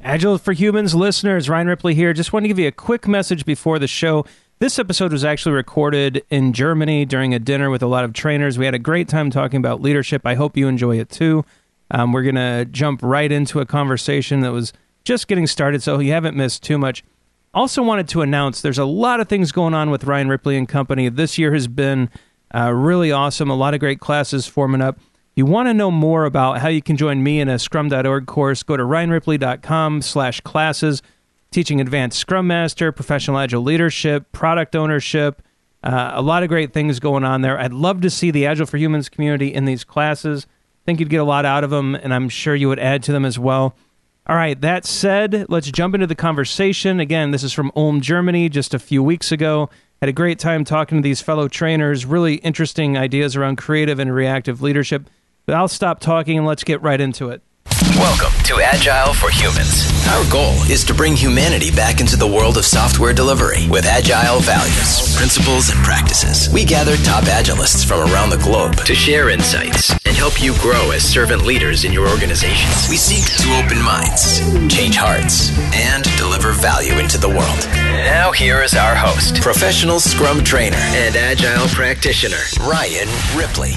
Agile for Humans listeners, Ryan Ripley here. Just want to give you a quick message before the show. This episode was actually recorded in Germany during a dinner with a lot of trainers. We had a great time talking about leadership. I hope you enjoy it too. We're going to jump right into a conversation that was just getting started, so you haven't missed too much. Also wanted to announce there's a lot of things going on with Ryan Ripley and Company. This year has been really awesome. A lot of great classes forming up. You want to know more about how you can join me in a Scrum.org course, go to ryanripley.com/classes, teaching advanced Scrum Master, professional Agile leadership, product ownership, a lot of great things going on there. I'd love to see the Agile for Humans community in these classes. I think you'd get a lot out of them, and I'm sure you would add to them as well. All right, that said, let's jump into the conversation. Again, this is from Ulm, Germany, just a few weeks ago. Had a great time talking to these fellow trainers, really interesting ideas around creative and reactive leadership. But I'll stop talking and let's get right into it. Welcome to Agile for Humans. Our goal is to bring humanity back into the world of software delivery with agile values, principles, and practices. We gather top agilists from around the globe to share insights and help you grow as servant leaders in your organizations. We seek to open minds, change hearts, and deliver value into the world. Now here is our host, professional Scrum trainer and agile practitioner, Ryan Ripley.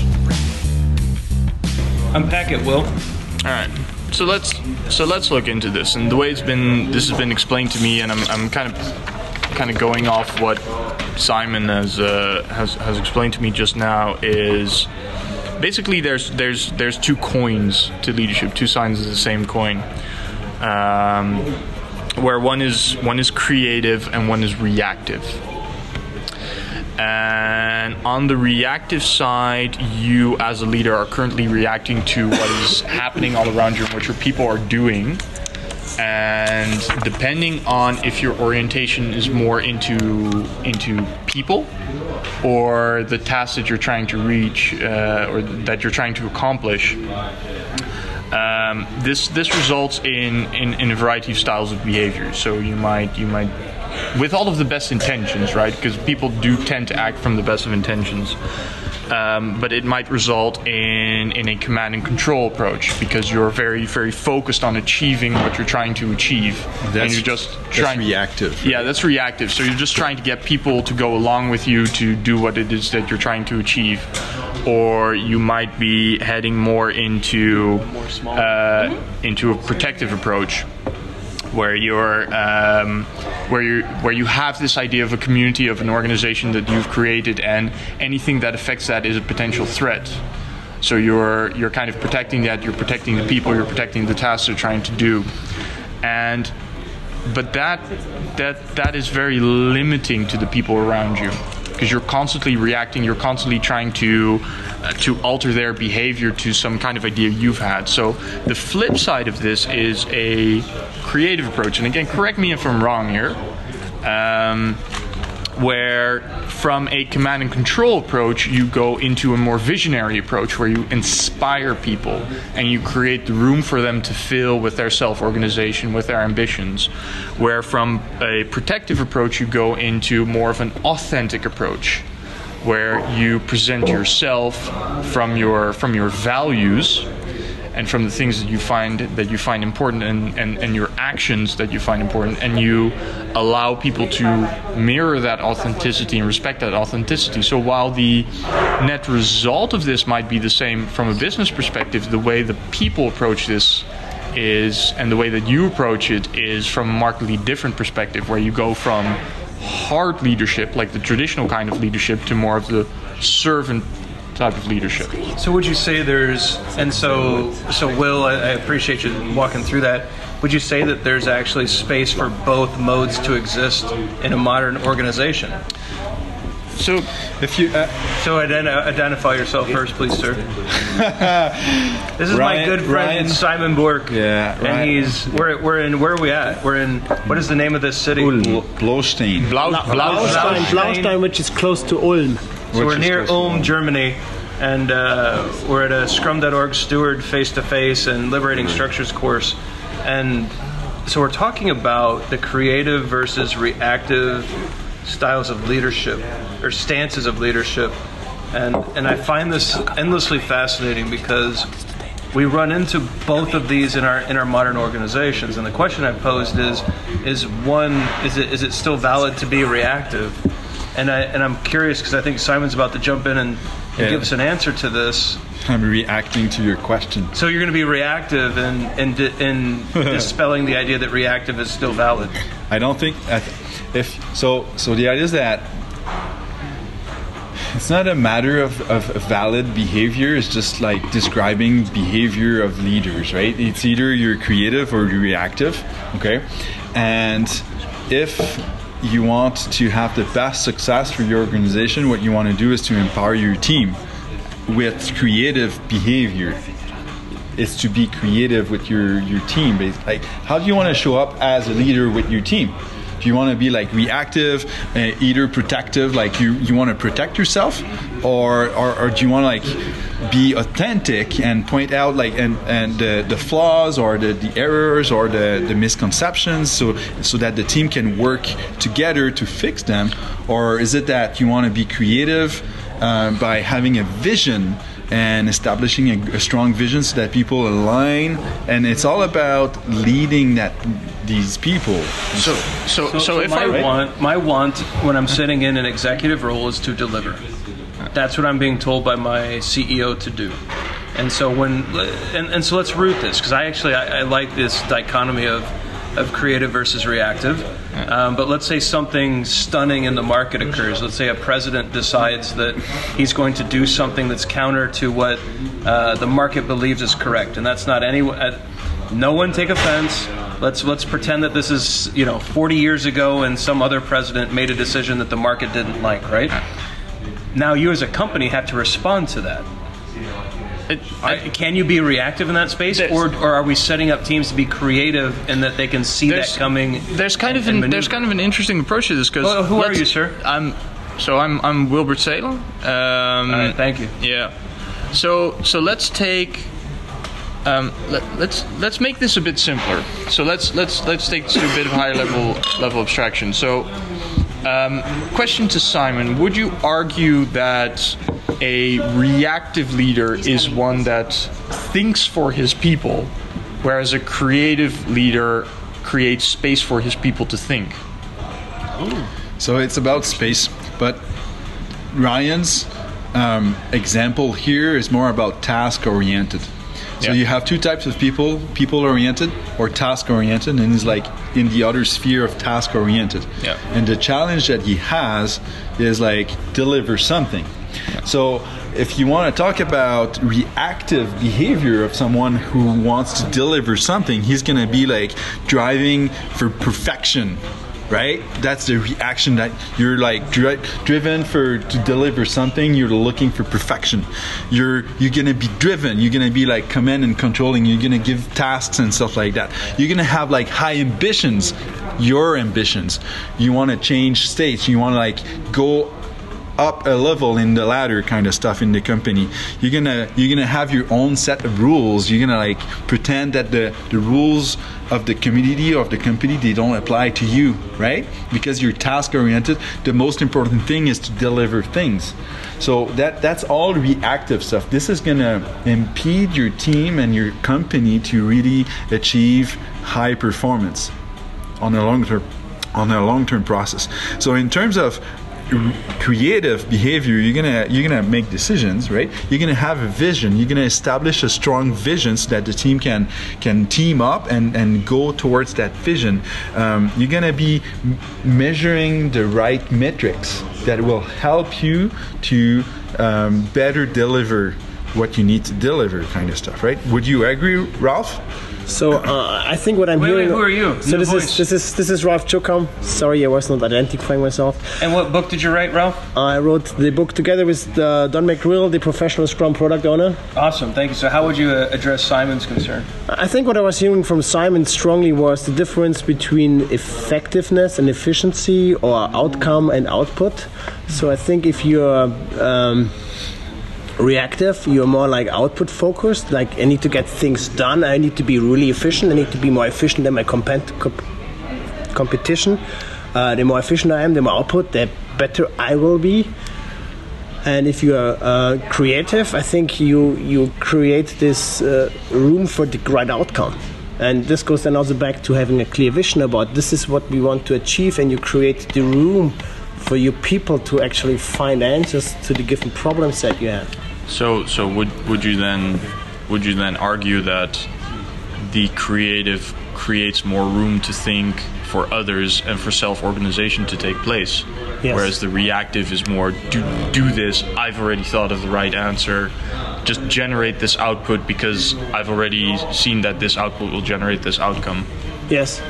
Unpack it, Will. All right. So let's look into this, and the way this has been explained to me, and I'm kind of going off what Simon has explained to me just now, is basically there's two coins to leadership, two sides of the same coin, where one is creative and one is reactive. And on the reactive side, you as a leader are currently reacting to what is happening all around you and what your people are doing. And depending on if your orientation is more into people or the tasks that you're trying to reach or that you're trying to accomplish, this results in a variety of styles of behavior. So you might with all of the best intentions, right? Because people do tend to act from the best of intentions. But it might result in a command and control approach because you're very, very focused on achieving what you're trying to achieve. And you're just trying. That's reactive. Yeah, that's reactive. So you're just trying to get people to go along with you to do what it is that you're trying to achieve. Or you might be heading more into a protective approach, where you have this idea of a community, of an organization that you've created, and anything that affects that is a potential threat. So you're kind of protecting that. You're protecting the people. You're protecting the tasks they're trying to do, but that is very limiting to the people around you, because you're constantly reacting. You're constantly trying to alter their behavior to some kind of idea you've had. So the flip side of this is a creative approach. And again, correct me if I'm wrong here, where from a command and control approach, you go into a more visionary approach where you inspire people and you create the room for them to fill with their self-organization, with their ambitions. Where from a protective approach, you go into more of an authentic approach, where you present yourself from your values and from the things that you find important and your actions that you find important, and you allow people to mirror that authenticity and respect that authenticity. So while the net result of this might be the same from a business perspective, the way the people approach this is, and the way that you approach it is from a markedly different perspective, where you go from hard leadership, like the traditional kind of leadership, to more of the servant type of leadership. So would you say so Will, I appreciate you walking through that. Would you say that there's actually space for both modes to exist in a modern organization? So if you identify yourself first, please, sir. This is my good friend Simon Bork. Yeah, and where are we at? We're in, what is the name of this city? Blaustein. Blaustein, which is close to Ulm. So we're near Ulm, Germany, and we're at a Scrum.org Steward face-to-face and Liberating Structures course. And so we're talking about the creative versus reactive styles of leadership, or stances of leadership. And I find this endlessly fascinating because we run into both of these in our modern organizations, and the question I've posed is it still valid to be reactive? And I'm curious because I think Simon's about to jump in and give us an answer to this. I'm reacting to your question. So you're going to be reactive in dispelling the idea that reactive is still valid. I don't think so the idea is that it's not a matter of valid behavior. It's just like describing behavior of leaders, right? It's either you're creative or you're reactive, okay? And if you want to have the best success for your organization, what you want to do is to empower your team with creative behavior. It's to be creative with your team. Like, how do you want to show up as a leader with your team? Do you want to be like reactive, either protective, like you want to protect yourself, or do you want to like be authentic and point out like and the flaws or the errors or the misconceptions, so that the team can work together to fix them? Or is it that you want to be creative by having a vision and establishing a strong vision so that people align, and it's all about leading these people. So if my want when I'm sitting in an executive role is to deliver. That's what I'm being told by my CEO to do. And so so let's root this, because I like this dichotomy of creative versus reactive. But let's say something stunning in the market occurs. Let's say a president decides that he's going to do something that's counter to what the market believes is correct, and that's not no one take offense. Let's pretend that this is 40 years ago and some other president made a decision that the market didn't like, right? Now you as a company have to respond to that. Can you be reactive in that space, or are we setting up teams to be creative and that they can see that coming? There's kind of an interesting approach to this, because who are you, sir? I'm Wilbert Salem. All right, thank you. Yeah. So let's take let's make this a bit simpler. So let's take this to a bit of higher level abstraction. So question to Simon: would you argue that a reactive leader is one that thinks for his people, whereas a creative leader creates space for his people to think? Ooh. So it's about space, but Ryan's example here is more about task-oriented. So you have two types of people-oriented or task-oriented, and he's like in the other sphere of task-oriented. Yeah. And the challenge that he has is like deliver something. So if you want to talk about reactive behavior of someone who wants to deliver something, he's going to be like driving for perfection, right? That's the reaction, that you're like driven to deliver something. You're looking for perfection. You're going to be driven. You're going to be like command and controlling. You're going to give tasks and stuff like that. You're going to have like high ambitions. Your ambitions. You want to change states. You want to like go up a level in the ladder kind of stuff in the company. You're gonna have your own set of rules. You're gonna like pretend that the rules of the community or of the company, they don't apply to you, right? Because you're task oriented. The most important thing is to deliver things. So that's all reactive stuff. This is gonna impede your team and your company to really achieve high performance on a long-term process. So in terms of creative behavior, you're gonna make decisions, right? You're gonna have a vision. You're gonna establish a strong vision so that the team can team up and go towards that vision. You're gonna be measuring the right metrics that will help you to better deliver what you need to deliver, kind of stuff, right? Would you agree, Ralph? So I think what I'm hearing. Wait, who are you? So this is Ralph Chukam. Sorry, I was not identifying myself. And what book did you write, Ralph? I wrote the book together with Don McGrill, the professional Scrum product owner. Awesome, thank you. So how would you address Simon's concern? I think what I was hearing from Simon strongly was the difference between effectiveness and efficiency, or outcome and output. So I think if you're reactive, you're more like output focused, like I need to get things done, I need to be really efficient, I need to be more efficient than my competition. The more efficient I am, the more output, the better I will be. And if you are creative, I think you create this room for the right outcome. And this goes then also back to having a clear vision about this is what we want to achieve, and you create the room for your people to actually find answers to the given problems that you have. So would you then argue that the creative creates more room to think for others and for self-organization to take place? Yes. Whereas the reactive is more do this, I've already thought of the right answer, just generate this output because I've already seen that this output will generate this outcome. Yes.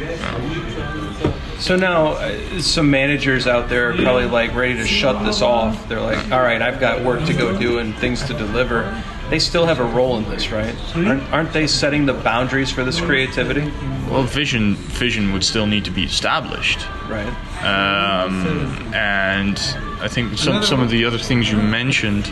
So now, some managers out there are probably like ready to shut this off. They're like, all right, I've got work to go do and things to deliver. They still have a role in this, right? Aren't they setting the boundaries for this creativity? Well, vision would still need to be established. Right. And I think some of the other things you mentioned,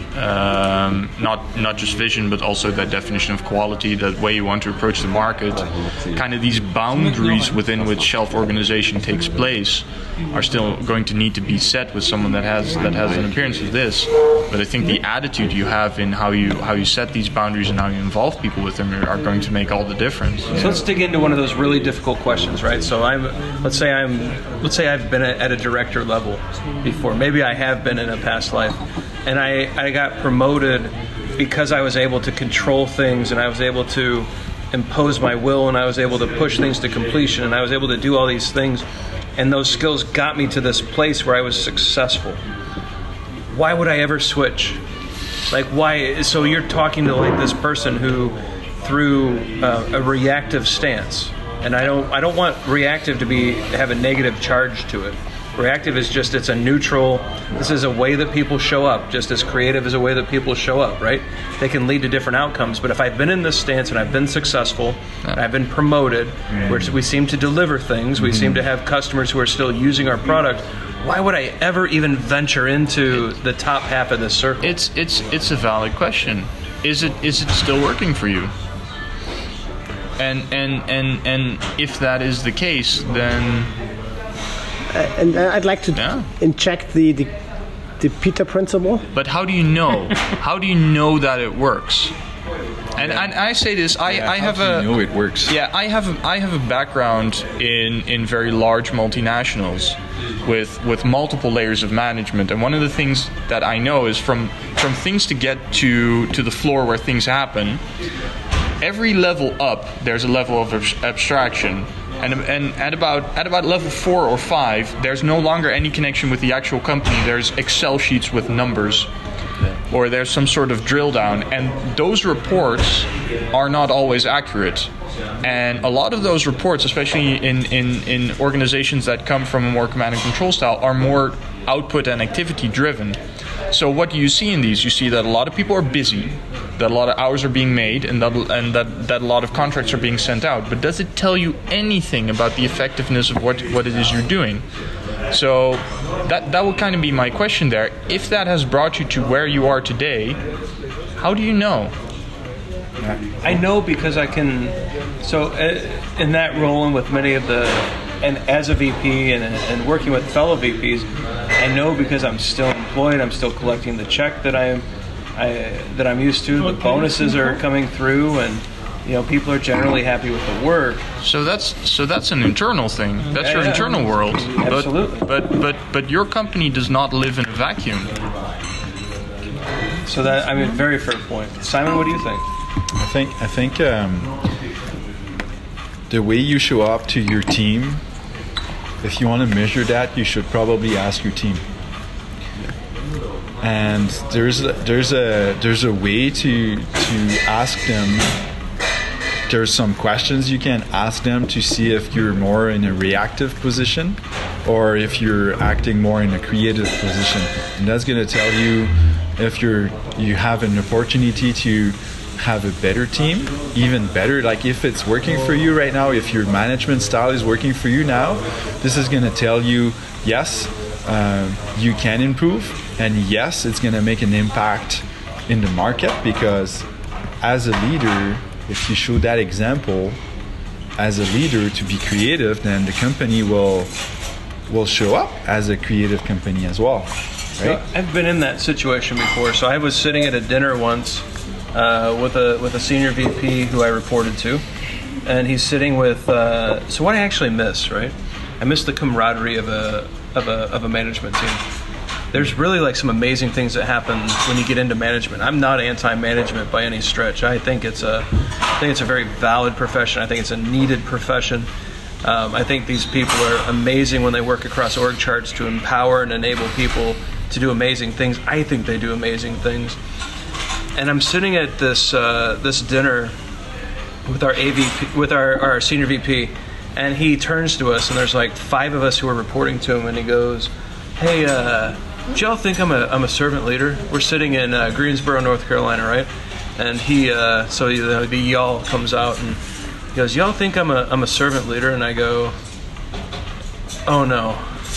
not just vision, but also that definition of quality, that way you want to approach the market, kind of these boundaries within which self-organization takes place are still going to need to be set with someone that has an appearance of this. But I think the attitude you have in how you set these boundaries and how you involve people with them are going to make all the difference. So let's dig into one of those really difficult questions, right? So let's say I've been at a director level before. Maybe I have been in a past life, and I got promoted because I was able to control things, and I was able to impose my will, and I was able to push things to completion, and I was able to do all these things, and those skills got me to this place where I was successful. Why would I ever switch? Like, why? So you're talking to like this person who through a reactive stance, and I don't want reactive to have a negative charge to it. Reactive is just, it's a neutral, this is a way that people show up, just as creative is a way that people show up, right? They can lead to different outcomes, but if I've been in this stance and I've been successful, and I've been promoted, where we seem to deliver things, we seem to have customers who are still using our product, why would I ever even venture into the top half of this circle? It's a valid question. Is it still working for you? And if that is the case, then and I'd like to inject the Peter principle. But how do you know? How do you know that it works? And I say this, I have a know it works. Yeah, I have a background in very large multinationals with multiple layers of management, and one of the things that I know is from things to get to the floor where things happen. Every level up, there's a level of abstraction, and at about level 4 or 5, there's no longer any connection with the actual company. There's Excel sheets with numbers, or there's some sort of drill down, and those reports are not always accurate. And a lot of those reports, especially in organizations that come from a more command and control style, are more output and activity driven. So what do you see in these? You see that a lot of people are busy, that a lot of hours are being made, and that a lot of contracts are being sent out. But does it tell you anything about the effectiveness of what it is you're doing? So that would kind of be my question there. If that has brought you to where you are today, how do you know? I know because I can. So in that role and with many of and as a VP and working with fellow VPs, I know because I'm still employed. I'm still collecting the check that I'm used to. The bonuses are coming through, and people are generally happy with the work. So that's an internal thing. That's your internal world. Absolutely. But your company does not live in a vacuum. So very fair point. Simon, what do you think? I think the way you show up to your team, if you want to measure that, you should probably ask your team. And there's a way to ask them. There's some questions you can ask them to see if you're more in a reactive position or if you're acting more in a creative position, and that's going to tell you if you have an opportunity to have a better team, even better. Like if it's working for you right now, if your management style is working for you now, this is going to tell you yes, you can improve, and yes, it's going to make an impact in the market, because as a leader, if you show that example as a leader to be creative, then the company will show up as a creative company as well. right? I've been in that situation before. So I was sitting at a dinner once with a senior VP who I reported to, and he's sitting with. So what I actually miss, right? I miss the camaraderie of a management team. There's really like some amazing things that happen when you get into management. I'm not anti-management by any stretch. I think it's a very valid profession. I think it's a needed profession. I think these people are amazing when they work across org charts to empower and enable people to do amazing things. I think they do amazing things. And I'm sitting at this dinner with our AVP, with our senior VP, and he turns to us, and there's like 5 of us who are reporting to him, and he goes, "Hey, do y'all think I'm a servant leader?" We're sitting in Greensboro, North Carolina, right? And he, so the y'all comes out, and he goes, "Y'all think I'm a servant leader?" And I go, "Oh no.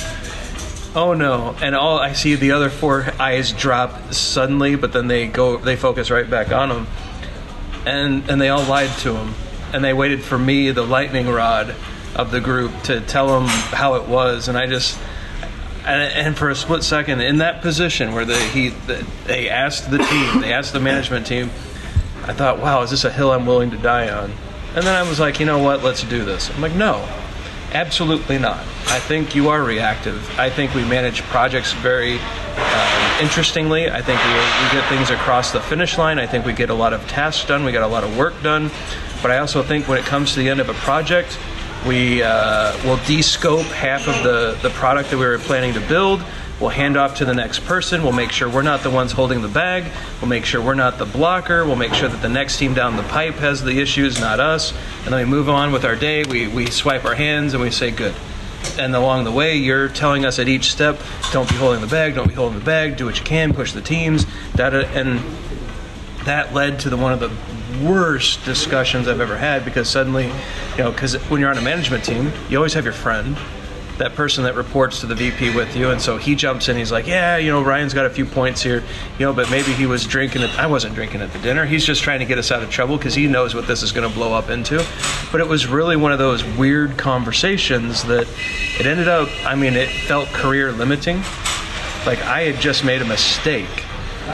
Oh no." And all I see, the other 4 eyes drop suddenly, but then they focus right back on him. And they all lied to him. And they waited for me, the lightning rod of the group, to tell him how it was. And I just, and for a split second, in that position where they asked the team, they asked the management team, I thought, wow, is this a hill I'm willing to die on? And then I was like, you know what, let's do this. I'm like, no, absolutely not. I think you are reactive. I think we manage projects very interestingly. I think we get things across the finish line. I think we get a lot of tasks done. We get a lot of work done. But I also think when it comes to the end of a project, we will de-scope half of the product that we were planning to build. We'll hand off to the next person. We'll make sure we're not the ones holding the bag. We'll make sure we're not the blocker. We'll make sure that the next team down the pipe has the issues, not us. And then we move on with our day. We swipe our hands and we say good. And along the way, you're telling us at each step, don't be holding the bag, don't be holding the bag, do what you can, push the teams. And that led to one of the worst discussions I've ever had, because suddenly, because when you're on a management team, you always have your friend, that person that reports to the VP with you, and so he jumps in, he's like, yeah, Ryan's got a few points here, but maybe he was drinking I wasn't drinking at the dinner, he's just trying to get us out of trouble because he knows what this is going to blow up into. But it was really one of those weird conversations that it ended up, it felt career limiting, like I had just made a mistake.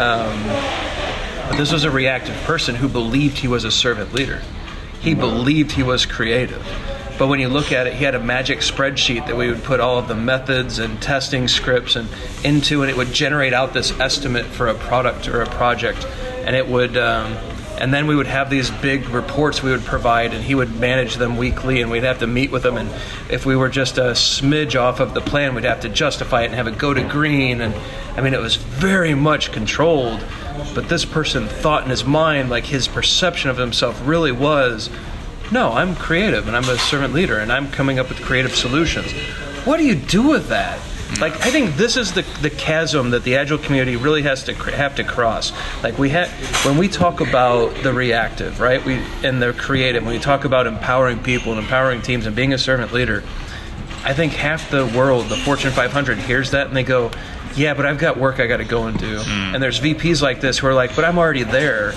But this was a reactive person who believed he was a servant leader. He believed he was creative. But when you look at it, he had a magic spreadsheet that we would put all of the methods and testing scripts into, and it would generate out this estimate for a product or a project. And it would, and then we would have these big reports we would provide, and he would manage them weekly, and we'd have to meet with them. And if we were just a smidge off of the plan, we'd have to justify it and have it go to green. And it was very much controlled. But this person thought in his mind, like his perception of himself really was, no, I'm creative and I'm a servant leader and I'm coming up with creative solutions. What do you do with that? Like, I think this is the chasm that the Agile community really have to cross. Like when we talk about the reactive, right, and the creative, when we talk about empowering people and empowering teams and being a servant leader, I think half the world, the Fortune 500, hears that and they go, yeah, but I've got work I got to go and do. And there's VPs like this who are like, but I'm already there.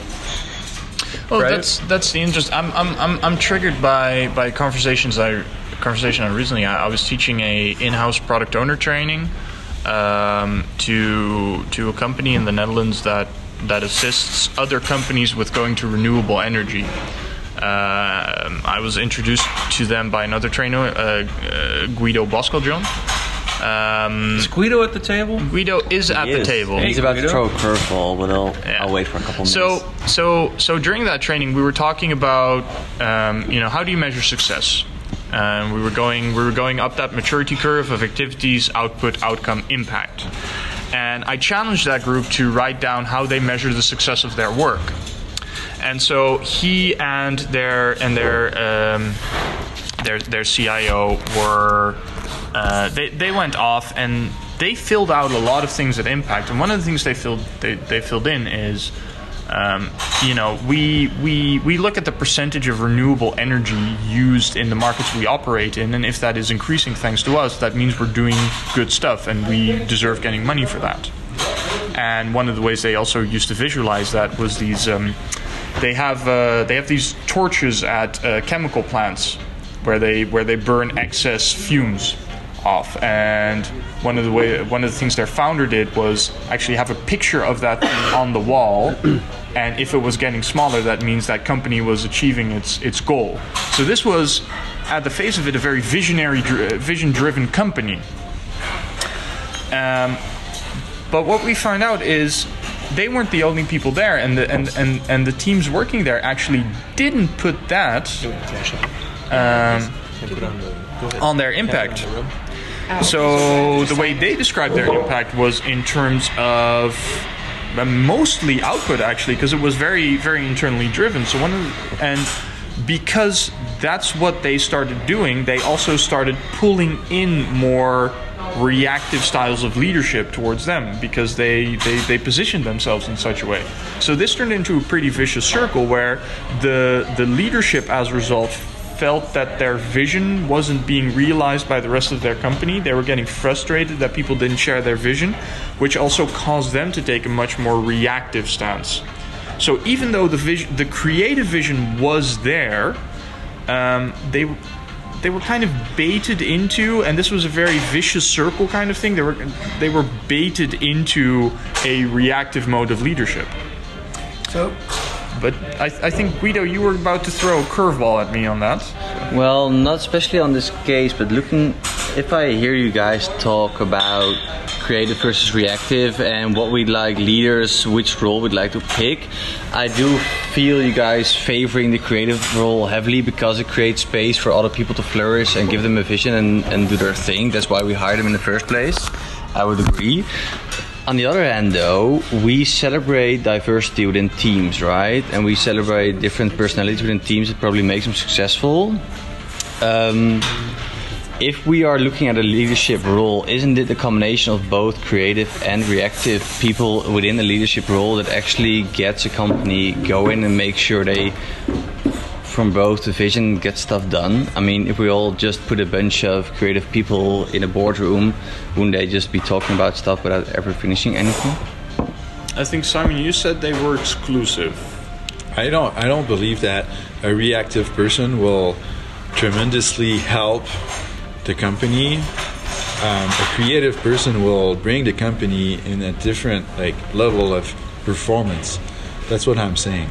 Well, right? that's the interest. I'm triggered by a conversation I recently had. I was teaching a in-house product owner training to a company in the Netherlands that assists other companies with going to renewable energy. I was introduced to them by another trainer, Guido Boskeljohn. Is Guido at the table? Guido is at the table. He's about to throw a curveball, but I'll wait for a couple minutes. So during that training, we were talking about how do you measure success? We were going up that maturity curve of activities, output, outcome, impact. And I challenged that group to write down how they measure the success of their work. And so he and their CIO were. They went off and they filled out a lot of things at Impact, and one of the things they filled in is, we look at the percentage of renewable energy used in the markets we operate in, and if that is increasing thanks to us, that means we're doing good stuff and we deserve getting money for that. And one of the ways they also used to visualize that was these. They have these torches at chemical plants where they burn excess fumes off. And one of the things their founder did was actually have a picture of that thing on the wall. And if it was getting smaller, that means that company was achieving its goal. So this was, at the face of it, a very vision-driven company. But what we found out is they weren't the only people there, and the teams working there actually didn't put that on their impact. So the way they described their impact was in terms of mostly output, actually, because it was very, very internally driven. So and because that's what they started doing, they also started pulling in more reactive styles of leadership towards them, because they positioned themselves in such a way. So this turned into a pretty vicious circle where the leadership, as a result, felt that their vision wasn't being realized by the rest of their company. They were getting frustrated that people didn't share their vision, which also caused them to take a much more reactive stance. So even though the creative vision was there, they were kind of baited into, and this was a very vicious circle kind of thing. They were baited into a reactive mode of leadership. But I think, Guido, you were about to throw a curveball at me on that. Well, not especially on this case, but if I hear you guys talk about creative versus reactive and what we'd like leaders, which role we'd like to pick, I do feel you guys favoring the creative role heavily because it creates space for other people to flourish and give them a vision and do their thing. That's why we hired them in the first place. I would agree. On the other hand, though, we celebrate diversity within teams, right? And we celebrate different personalities within teams. It probably makes them successful. If we are looking at a leadership role, isn't it a combination of both creative and reactive people within a leadership role that actually gets a company going and make sure they, from both division, get stuff done? I mean, if we all just put a bunch of creative people in a boardroom, wouldn't they just be talking about stuff without ever finishing anything? I think, Simon, you said they were exclusive. I don't believe that a reactive person will tremendously help the company. A creative person will bring the company in a different level of performance. That's what I'm saying.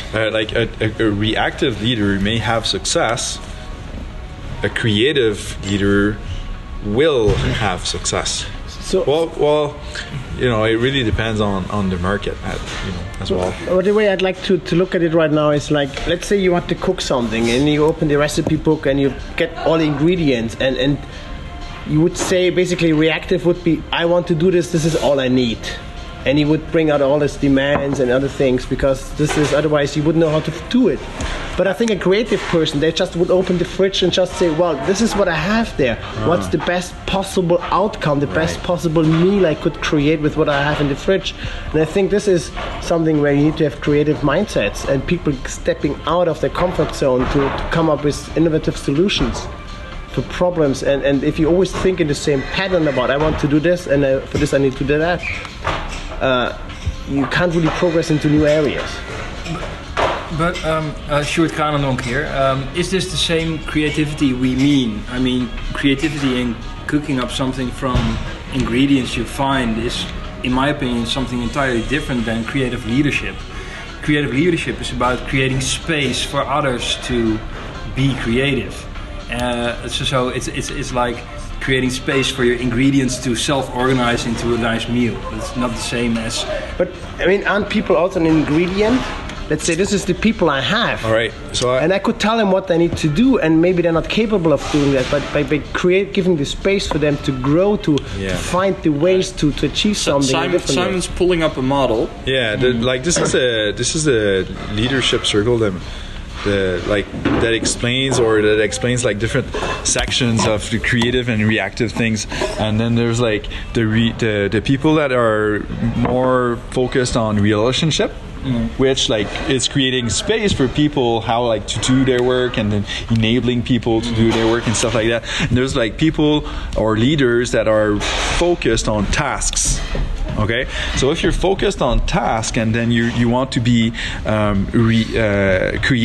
A reactive leader may have success. A creative leader will have success. So, well, it really depends on the market, as well. Well, the way I'd like to look at it right now is like, let's say you want to cook something and you open the recipe book and you get all the ingredients and you would say basically reactive would be, I want to do this is all I need. And he would bring out all his demands and other things because otherwise you wouldn't know how to do it. But I think a creative person, they just would open the fridge and just say, well, this is what I have there. What's the best possible outcome, the best possible meal I could create with what I have in the fridge? And I think this is something where you need to have creative mindsets and people stepping out of their comfort zone to come up with innovative solutions to problems. And if you always think in the same pattern about, I want to do this and for this I need to do that, you can't really progress into new areas. But Sjoerd Kranendonk here. Is this the same creativity we mean? I mean, creativity in cooking up something from ingredients you find is, in my opinion, something entirely different than creative leadership. Creative leadership is about creating space for others to be creative. So it's like creating space for your ingredients to self-organize into a nice meal. It's not the same as... But, I mean, aren't people also an ingredient? Let's say this is the people I have. All right. And I could tell them what they need to do, and maybe they're not capable of doing that, but by giving the space for them to grow, to find the ways to achieve something. Simon's pulling up a model. Yeah, this is a leadership circle that explains like different sections of the creative and reactive things, and then there's like the people that are more focused on relationship, which is creating space for people how to do their work and then enabling people to do their work and stuff like that. And there's people or leaders that are focused on tasks. Okay, so if you're focused on task and then you want to be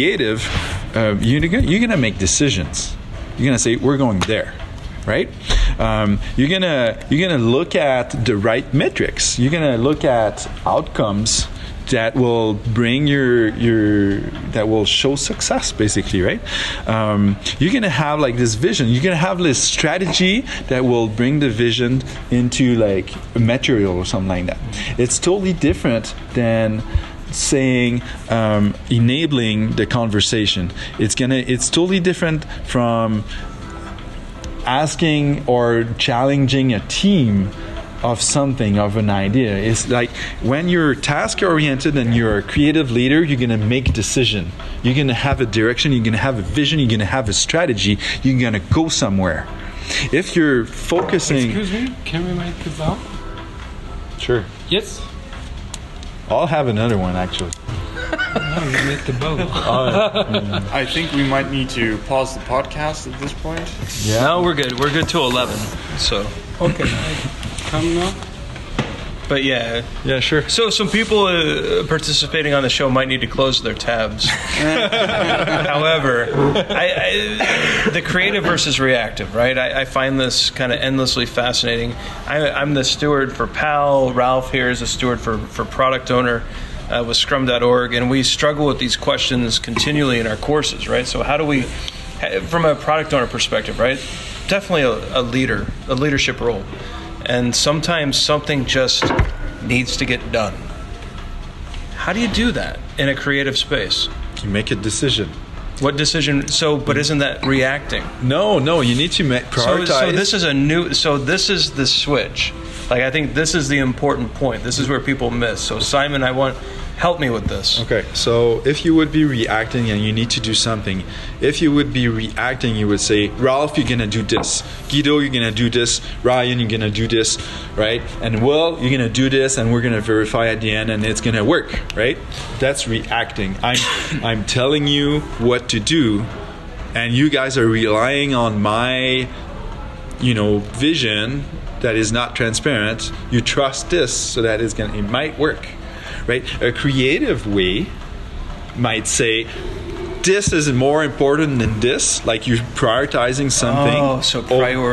creative, you're gonna make decisions. You're gonna say we're going there, right? You're gonna look at the right metrics. You're gonna look at outcomes that will bring that will show success, basically, right? You're gonna have like this vision. You're gonna have this strategy that will bring the vision into like a material or something like that. It's totally different than saying enabling the conversation. It's totally different from asking or challenging a team of something, of an idea. It's like when you're task oriented and you're a creative leader, you're going to make a decision. You're going to have a direction, you're going to have a vision, you're going to have a strategy, you're going to go somewhere. If you're focusing... Excuse me, can we make the bow? Sure. Yes. I'll have another one, actually. No, you make the bow. I think we might need to pause the podcast at this point. Yeah. No, we're good. We're good till 11. So. Okay. Come now. But yeah. Yeah, sure. So some people participating on the show might need to close their tabs. However, the creative versus reactive, right? I find this kind of endlessly fascinating. I'm the steward for PAL. Ralph here is a steward for product owner with Scrum.org, and we struggle with these questions continually in our courses, right? So how do we, from a product owner perspective, right? Definitely a leadership role. And sometimes something just needs to get done. How do you do that in a creative space? You make a decision. What decision? But isn't that reacting? No, you need to prioritize. So this is the switch. Like, I think this is the important point. This is where people miss. So Simon, help me with this. Okay, so if you would be reacting and you need to do something, if you would be reacting, you would say, Ralph, you're going to do this. Guido, you're going to do this. Ryan, you're going to do this, right? And Will, you're going to do this, and we're going to verify at the end, and it's going to work, right? That's reacting. I'm telling you what to do, and you guys are relying on my, vision that is not transparent. You trust this so that it might work. Right? A creative way might say, this is more important than this, like you're prioritizing something. Oh, so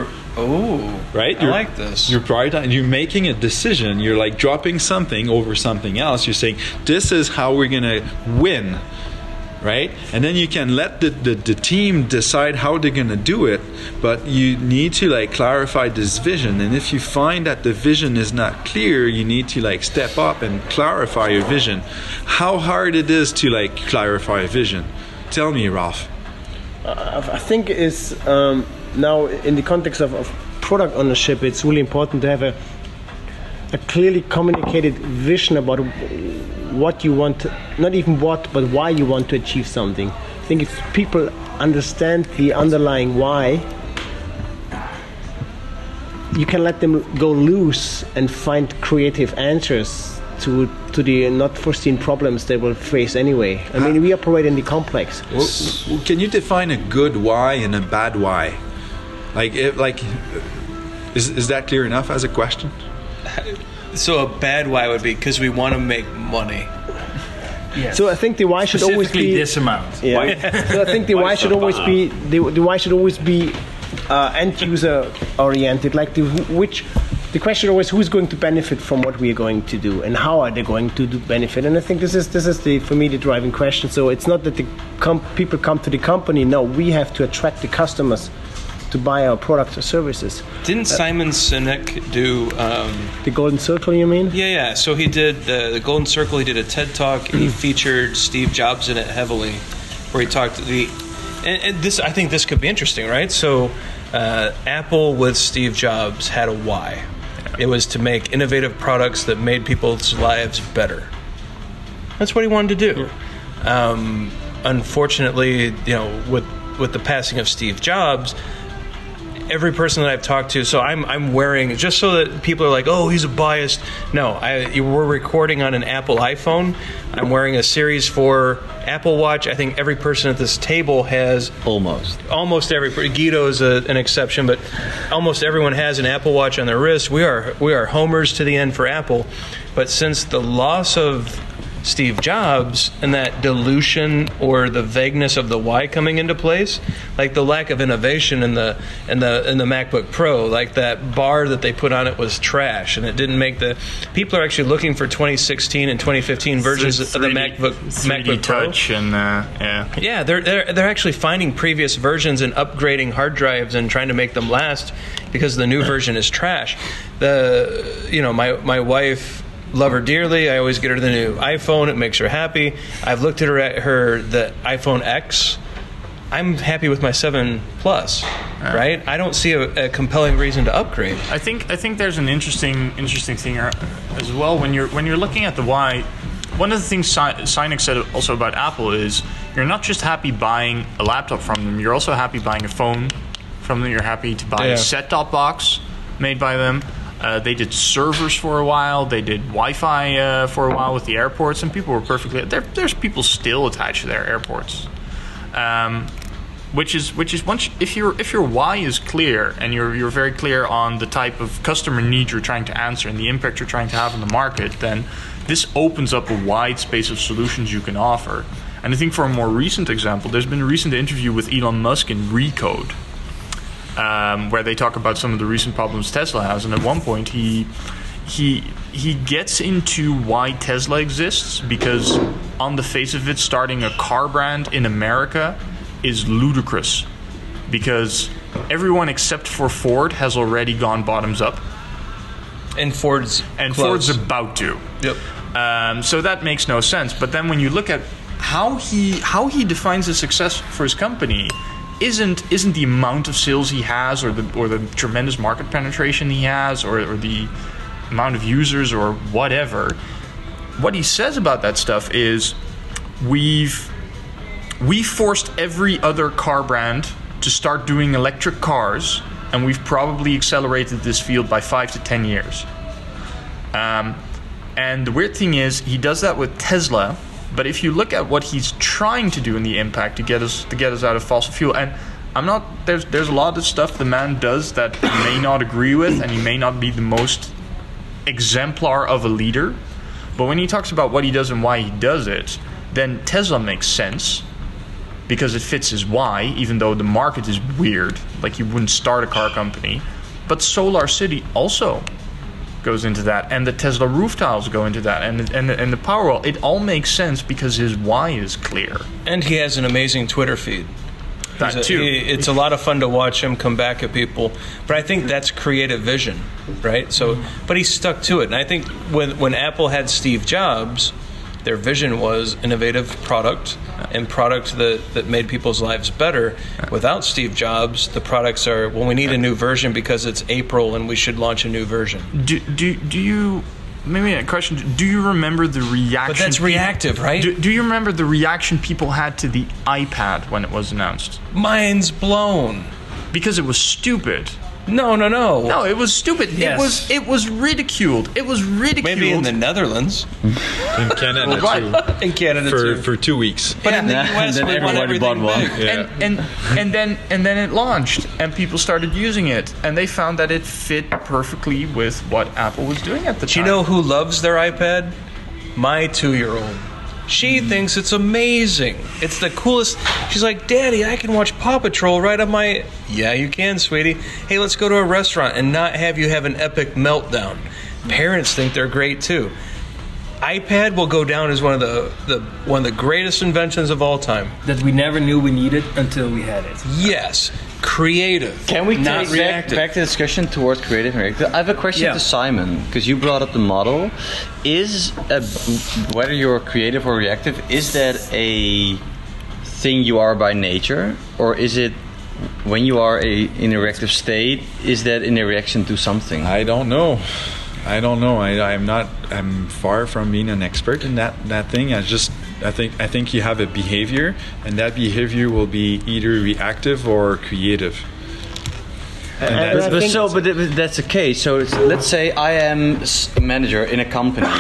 right? I like this. You're prioritizing, you're making a decision, you're like dropping something over something else. You're saying, this is how we're going to win. Right? And then you can let the team decide how they're going to do it, but you need to clarify this vision. And if you find that the vision is not clear, you need to step up and clarify your vision. How hard it is to clarify a vision? Tell me, Ralph. I think it's now in the context of product ownership, it's really important to have a clearly communicated vision about what you want, not even what, but why you want to achieve something. I think if people understand the underlying why, you can let them go loose and find creative answers to the not foreseen problems they will face anyway. I mean, we operate in the complex. Well, can you define a good why and a bad why? Is that clear enough as a question? So a bad why would be because we want to make money. Yes. So I think the why should always be this amount. Yeah. So I think the why should always be the why should always be end user oriented. Like the question always, who's going to benefit from what we are going to do, and how are they going to benefit? And I think this is for me the driving question. So it's not that the people come to the company. No, we have to attract the customers to buy our products or services. Didn't Simon Sinek do the Golden Circle? You mean? Yeah. So he did the Golden Circle. He did a TED Talk, and he featured Steve Jobs in it heavily, where he talked and this. I think this could be interesting, right? So Apple with Steve Jobs had a why. It was to make innovative products that made people's lives better. That's what he wanted to do. Yeah. Unfortunately, with the passing of Steve Jobs, every person that I've talked to, so I'm wearing, just so that people are like, oh, he's a biased. No, we're recording on an Apple iPhone. I'm wearing a Series 4 Apple Watch. I think every person at this table has almost every. Guido is an exception, but almost everyone has an Apple Watch on their wrist. We are homers to the end for Apple, but since the loss of Steve Jobs and that dilution or the vagueness of the why coming into place, like the lack of innovation in the MacBook Pro, like that bar that they put on it was trash and it didn't make the people are actually looking for 2016 and 2015 versions of the MacBook Pro. Touch and yeah, they're actually finding previous versions and upgrading hard drives and trying to make them last because the new version is trash. My wife, love her dearly. I always get her the new iPhone. It makes her happy. I've looked at the iPhone X. I'm happy with my 7 Plus, right? I don't see a compelling reason to upgrade. I think there's an interesting thing here as well when you're looking at the why. One of the things Sinek said also about Apple is you're not just happy buying a laptop from them. You're also happy buying a phone from them. You're happy to buy a set-top box made by them. They did servers for a while. They did Wi-Fi for a while with the airports, and people were perfectly. There's people still attached to their airports, which is once if your why is clear and you're very clear on the type of customer need you're trying to answer and the impact you're trying to have in the market, then this opens up a wide space of solutions you can offer. And I think for a more recent example, there's been a recent interview with Elon Musk in Recode. Where they talk about some of the recent problems Tesla has, and at one point he gets into why Tesla exists, because on the face of it, starting a car brand in America is ludicrous, because everyone except for Ford has already gone bottoms up, and Ford's about to. Yep. So that makes no sense. But then when you look at how he defines a success for his company. Isn't the amount of sales he has, or the tremendous market penetration he has, or the amount of users, or whatever. What he says about that stuff is, we forced every other car brand to start doing electric cars, and we've probably accelerated this field by 5 to 10 years. And the weird thing is, he does that with Tesla. But if you look at what he's trying to do in the impact to get us out of fossil fuel, and there's a lot of stuff the man does that he may not agree with, and he may not be the most exemplar of a leader. But when he talks about what he does and why he does it, then Tesla makes sense because it fits his why, even though the market is weird. Like, you wouldn't start a car company. But Solar City also goes into that, and the Tesla roof tiles go into that, and the Powerwall. It all makes sense because his why is clear. And he has an amazing Twitter feed. That too. It's a lot of fun to watch him come back at people. But I think that's creative vision, right? So, but he stuck to it. And I think when Apple had Steve Jobs, their vision was innovative product and product that made people's lives better. Without Steve Jobs, the products are, well, we need a new version because it's April and we should launch a new version. Do you... Maybe a question. Do you remember the reaction? But that's reactive, right? Do you remember the reaction people had to the iPad when it was announced? Mind's blown. Because it was stupid. No. No, it was stupid. Yes. It was ridiculed. It was ridiculed. Maybe in the Netherlands. In Canada too. In Canada too. For 2 weeks. But in the US, then we want everybody bought everything one. big. And then it launched, and people started using it, and they found that it fit perfectly with what Apple was doing at the time. Do you know who loves their iPad? My 2-year-old. She thinks it's amazing. It's the coolest. She's like, Daddy, I can watch Paw Patrol right on my... Yeah, you can, sweetie. Hey, let's go to a restaurant and not have you have an epic meltdown. Parents think they're great, too. iPad will go down as one of the greatest inventions of all time. That we never knew we needed until we had it. Yes. Creative. Can we not take reactive. back the discussion towards creative and reactive? I have a question to Simon, because you brought up the model. Is whether you're creative or reactive, is that a thing you are by nature, or is it when you are in a reactive state, is that in a reaction to something? I don't know. I'm far from being an expert in that thing. I think you have a behavior, and that behavior will be either reactive or creative. But that's the case. So let's say I am a manager in a company,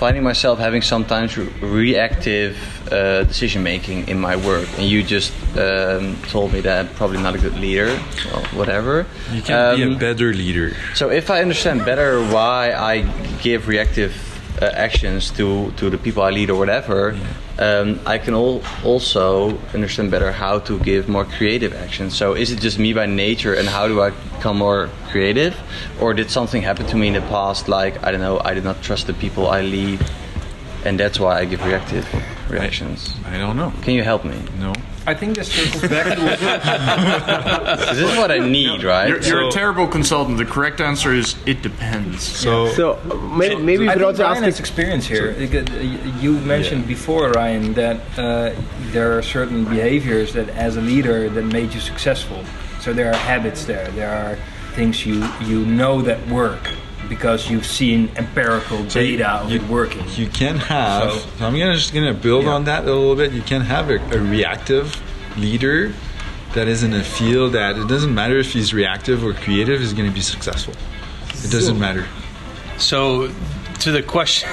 finding myself having sometimes reactive decision making in my work, and you just told me that I'm probably not a good leader, well, whatever. You can be a better leader. So if I understand better why I give reactive actions to the people I lead or whatever, I can also understand better how to give more creative actions. So is it just me by nature, and how do I become more creative? Or did something happen to me in the past, like, I don't know, I did not trust the people I lead, and that's why I give reactive reactions? I don't know. Can you help me? No. I think this circles back to This is what I need, right? You're a terrible consultant. The correct answer is it depends. So maybe we I could think also Ryan ask has experience here. You mentioned before, Ryan, that there are certain behaviors that, as a leader, that made you successful. So there are habits there. There are things you know that work because you've seen empirical data of it working. You can have. So I'm just gonna build on that a little bit. You can have a reactive leader that is in a field that it doesn't matter if he's reactive or creative, is going to be successful. It doesn't matter. So, to the question,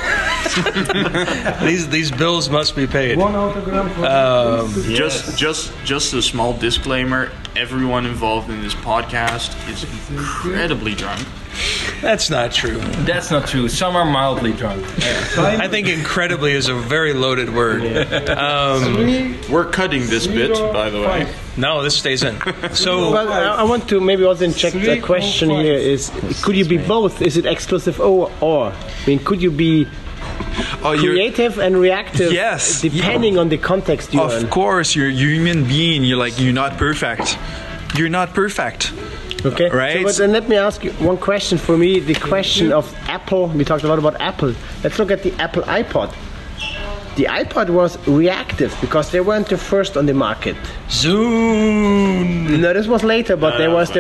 these bills must be paid. one autogram for Just a small disclaimer: everyone involved in this podcast is incredibly drunk. That's not true. That's not true. Some are mildly drunk. I think incredibly is a very loaded word. We're cutting this bit, by the way. No, this stays in. So, Well, I want to maybe also inject a question here: is could you be both? Is it exclusive or? I mean, could you be creative and reactive? Yes. Depending on the context you're in. Of course, you're a human being. You're not perfect. You're not perfect. Okay. Right. So, but then let me ask you one question. For me, the question of Apple. We talked a lot about Apple. Let's look at the Apple iPod. The iPod was reactive because they weren't the first on the market. Zune. No, this was later, but there was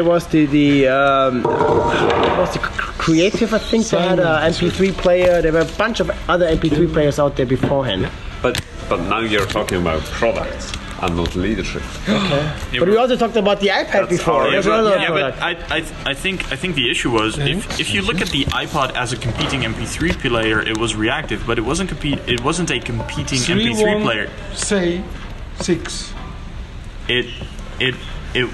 creative. I think they had an MP3 player. There were a bunch of other MP3 players out there beforehand. But now you're talking about products and not leadership. Okay. But we also talked about the iPad before. But I think the issue was if you look at the iPod as a competing MP3 player, it was reactive, but it wasn't a competing MP3 player. Say 6. It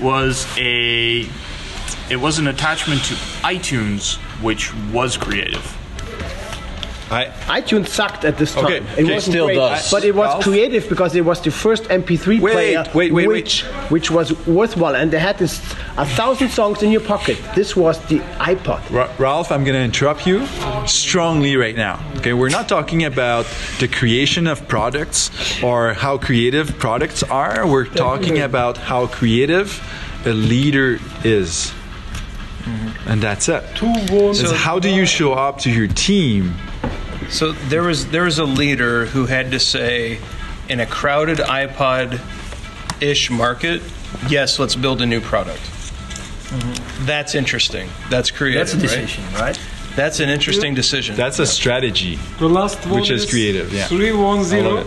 was an attachment to iTunes, which was creative. iTunes sucked at this time. It wasn't still great, does. but it was creative because it was the first MP3 player which was worthwhile, and they had 1,000 songs in your pocket. This was the iPod. Ralph, I'm going to interrupt you strongly right now. Okay, we're not talking about the creation of products or how creative products are. We're talking about how creative a leader is. Mm-hmm. And that's it. So how do you show up to your team? So there was a leader who had to say, in a crowded iPod-ish market, yes, let's build a new product. Mm-hmm. That's interesting. That's creative. That's a decision, right? That's an interesting decision. That's a strategy. The last one which is creative. Yeah. 310.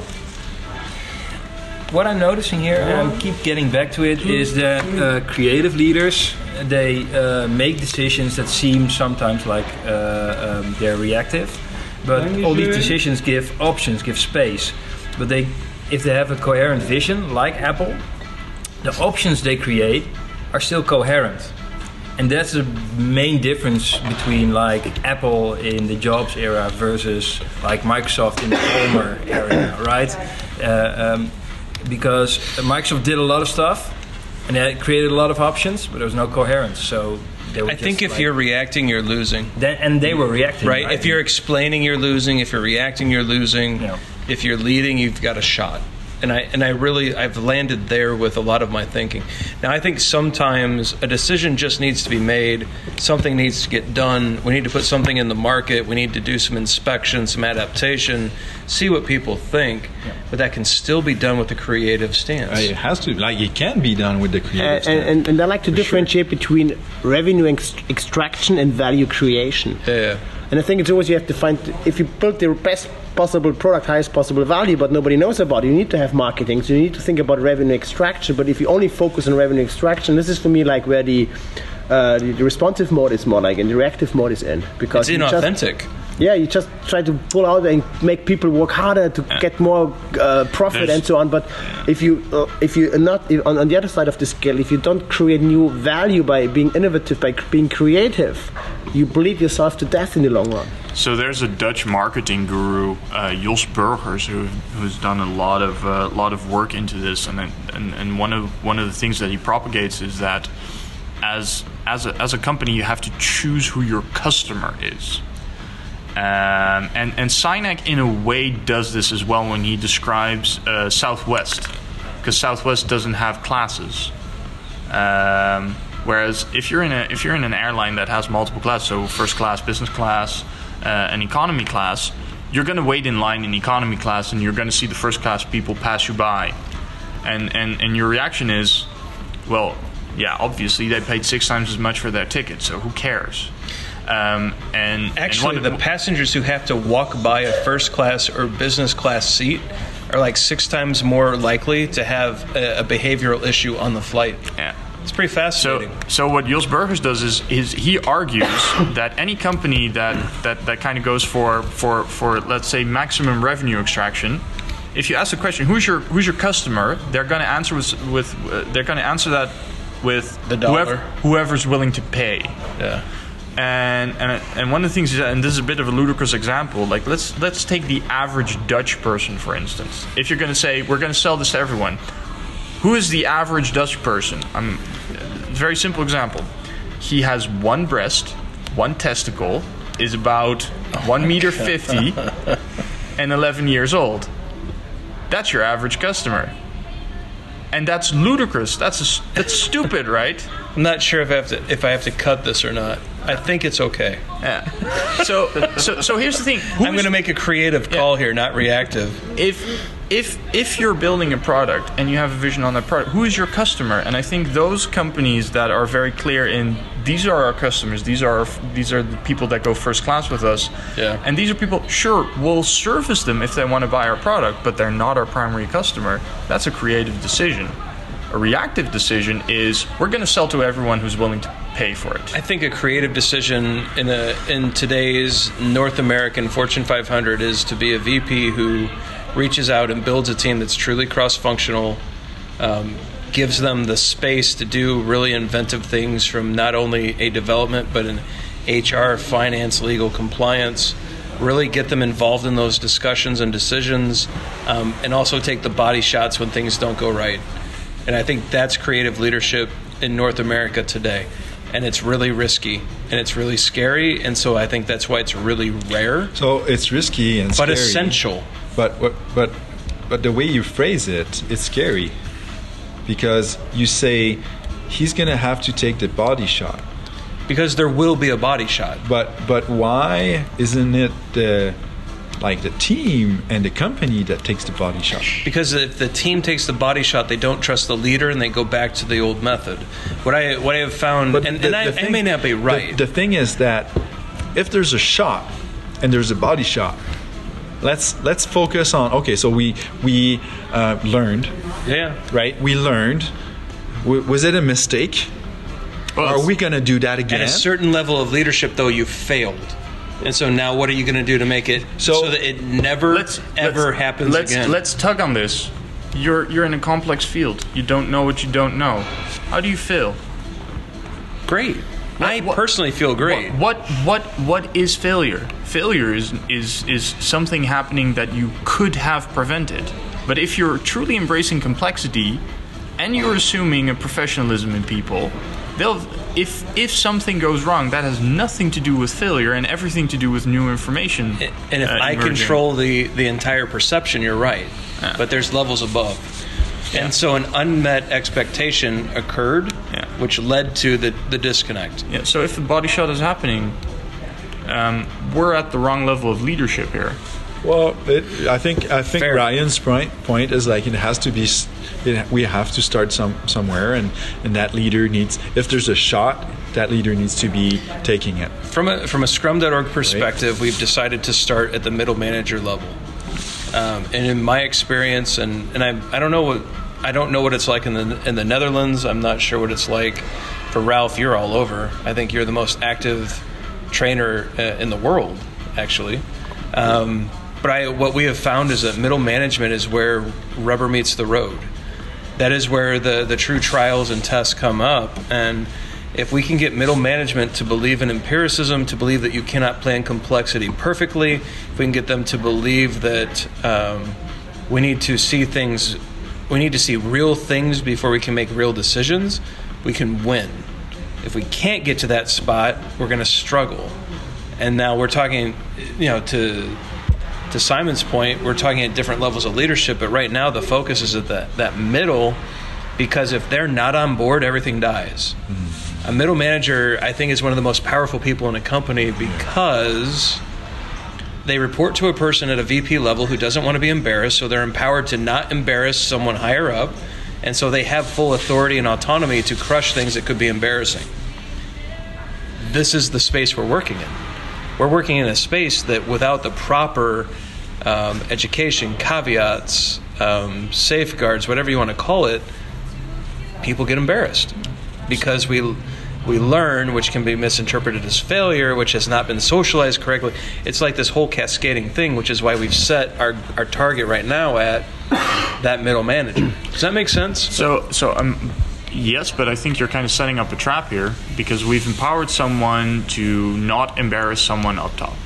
What I'm noticing here, and I keep getting back to it, is that creative leaders, they make decisions that seem sometimes like they're reactive, but all these decisions give options, give space. But if they have a coherent vision, like Apple, the options they create are still coherent. And that's the main difference between like Apple in the Jobs era versus like Microsoft in the Palmer era, right? Because Microsoft did a lot of stuff and they created a lot of options, but there was no coherence. So they were I think if you're reacting, you're losing. And they were reacting. Right? If you're explaining, you're losing. If you're reacting, you're losing. Yeah. If you're leading, you've got a shot. And I've landed there with a lot of my thinking. Now, I think sometimes a decision just needs to be made. Something needs to get done. We need to put something in the market. We need to do some inspection, some adaptation, see what people think. Yeah. But that can still be done with a creative stance. It has to. It can be done with the creative stance. And I like to differentiate between revenue extraction and value creation. Yeah. And I think it's always you have to find, if you build the best possible product, highest possible value, but nobody knows about it, you need to have marketing. So you need to think about revenue extraction. But if you only focus on revenue extraction, this is for me like where the responsive mode is more like, and the reactive mode is in. Because it's inauthentic. Yeah, you just try to pull out and make people work harder to get more profit and so on. But if you not on the other side of the scale, if you don't create new value by being innovative, by being creative, you bleed yourself to death in the long run. So there's a Dutch marketing guru, Jos Burgers, who's done a lot of work into this, and one of the things that he propagates is that as a company you have to choose who your customer is. And Sinek in a way does this as well when he describes Southwest, because Southwest doesn't have classes. Whereas if you're in an airline that has multiple classes, so first class, business class, and economy class, you're going to wait in line in economy class, and you're going to see the first class people pass you by, and your reaction is, well, yeah, obviously they paid 6 times as much for their ticket, so who cares? Actually, the passengers who have to walk by a first class or business class seat are like 6 times more likely to have a behavioral issue on the flight. Yeah. It's pretty fascinating. So what Jos Burgers does is he argues that any company that kind of goes for let's say maximum revenue extraction, if you ask the question who's your customer, they're going to answer that with the dollar, whoever's willing to pay. Yeah. And one of the things is, and this is a bit of a ludicrous example, like let's take the average Dutch person, for instance. If you're going to say we're going to sell this to everyone, who is the average Dutch person? Very simple example. He has one breast, one testicle, is about 1 meter 50, and 11 years old. That's your average customer. And that's ludicrous. That's stupid, right? I'm not sure if I have to cut this or not. I think it's okay. Yeah. So here's the thing. I'm going to make a creative call here, not reactive. If you're building a product and you have a vision on that product, who is your customer? And I think those companies that are very clear in these are our customers, these are the people that go first class with us. Yeah. And these are people, sure, we'll service them if they want to buy our product, but they're not our primary customer. That's a creative decision. A reactive decision is we're going to sell to everyone who's willing to pay for it. I think a creative decision in today's North American Fortune 500 is to be a VP who reaches out and builds a team that's truly cross-functional, gives them the space to do really inventive things from not only a development but an HR, finance, legal, compliance, really get them involved in those discussions and decisions, and also take the body shots when things don't go right. And I think that's creative leadership in North America today. And it's really risky and it's really scary, and so I think that's why it's really rare. So it's risky and scary, but essential. But the way you phrase it, it's scary, because you say he's going to have to take the body shot. Because there will be a body shot. But why isn't it the team and the company that takes the body shot? Because if the team takes the body shot, they don't trust the leader and they go back to the old method. What I have found, I may not be right. The thing is that if there's a shot and there's a body shot, let's focus on, okay, so we learned. Yeah. Right? We learned. Was it a mistake? Well, are we going to do that again? At a certain level of leadership, though, you failed. And so now what are you going to do to make it so that it never, ever happens again? Let's tug on this. You're in a complex field. You don't know what you don't know. How do you feel? Great. I personally feel great. What is failure? Failure is something happening that you could have prevented. But if you're truly embracing complexity and you're assuming a professionalism in people, if something goes wrong, that has nothing to do with failure and everything to do with new information. And if I control the entire perception, you're right. Yeah. But there's levels above. Yeah. And so an unmet expectation occurred, which led to the disconnect. Yeah. So if the body shot is happening, we're at the wrong level of leadership here. Well, I think Fair. Ryan's point is like it has to be. We have to start somewhere, and that leader needs. If there's a shot, that leader needs to be taking it. From a Scrum.org perspective, right. We've decided to start at the middle manager level. And in my experience, and I don't know what it's like in the Netherlands. I'm not sure what it's like for Ralph. You're all over. I think you're the most active trainer in the world. actually. What we have found is that middle management is where rubber meets the road. That is where the true trials and tests come up. And if we can get middle management to believe in empiricism, to believe that you cannot plan complexity perfectly, if we can get them to believe that we need to see real things before we can make real decisions, we can win. If we can't get to that spot, we're going to struggle. And now we're talking, to Simon's point, we're talking at different levels of leadership, but right now the focus is at that middle, because if they're not on board, everything dies. A middle manager, I think, is one of the most powerful people in a company because they report to a person at a VP level who doesn't want to be embarrassed, so they're empowered to not embarrass someone higher up, and so they have full authority and autonomy to crush things that could be embarrassing. This is the space we're working in. We're working in a space that without the proper education, caveats, safeguards, whatever you want to call it, people get embarrassed because we learn, which can be misinterpreted as failure, which has not been socialized correctly. It's like this whole cascading thing, which is why we've set our target right now at that middle manager. Does that make sense? So yes, but I think you're kind of setting up a trap here because we've empowered someone to not embarrass someone up top.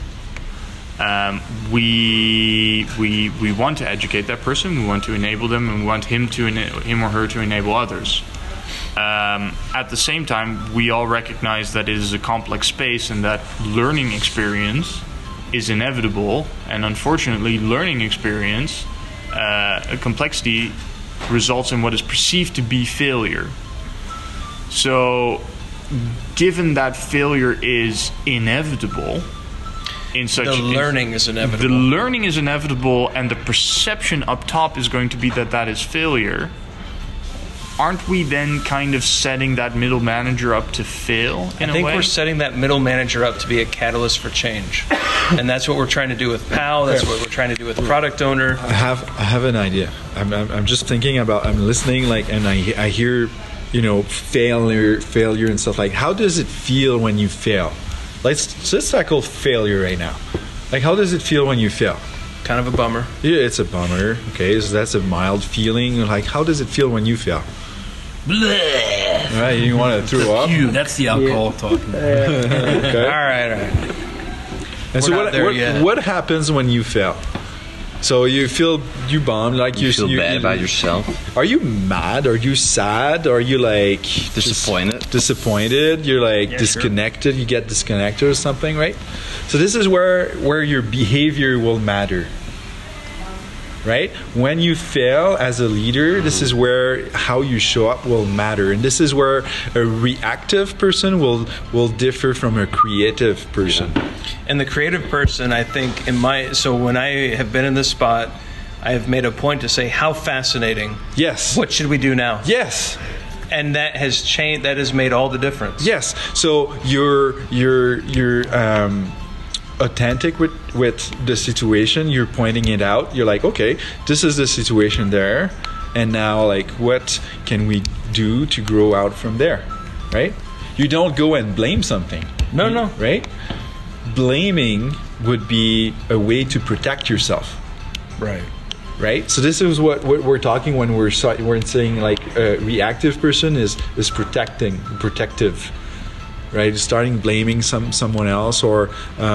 We want to educate that person. We want to enable them, and we want him or her to enable others. At the same time, we all recognize that it is a complex space and that learning experience is inevitable. And unfortunately, learning experience, complexity, results in what is perceived to be failure. So, given that failure is inevitable, learning is inevitable. The learning is inevitable, and the perception up top is going to be that is failure. Aren't we then kind of setting that middle manager up to fail in a way? I think we're setting that middle manager up to be a catalyst for change. And that's what we're trying to do with PAL. That's what we're trying to do with product owner. I have an idea. I'm just thinking about, I'm listening, and I hear, failure and stuff. Like, how does it feel when you fail? Let's tackle failure right now. Like, how does it feel when you fail? Kind of a bummer. Yeah, it's a bummer. Okay, so that's a mild feeling. Like, how does it feel when you fail? Bleh. Right, you want to throw up? That's the alcohol talking. Okay. All right. And so what happens when you fail? So you bombed, like you feel bad about yourself. Are you mad? Are you sad? Are you like disappointed? You're like disconnected. Sure. You get disconnected or something, right? So this is where your behavior will matter. Right? When you fail as a leader, this is where how you show up will matter. And this is where a reactive person will differ from a creative person. And the creative person, I think, so when I have been in this spot, I have made a point to say, how fascinating. Yes. What should we do now? Yes. And that has changed, that has made all the difference. Yes. So you're authentic with the situation, you're pointing it out, you're like, okay, this is the situation there, and now like what can we do to grow out from there, right? You don't go and blame something. No. Right? Blaming would be a way to protect yourself. Right? So this is what we're talking when we're saying like a reactive person is protective. Right, starting blaming someone else, or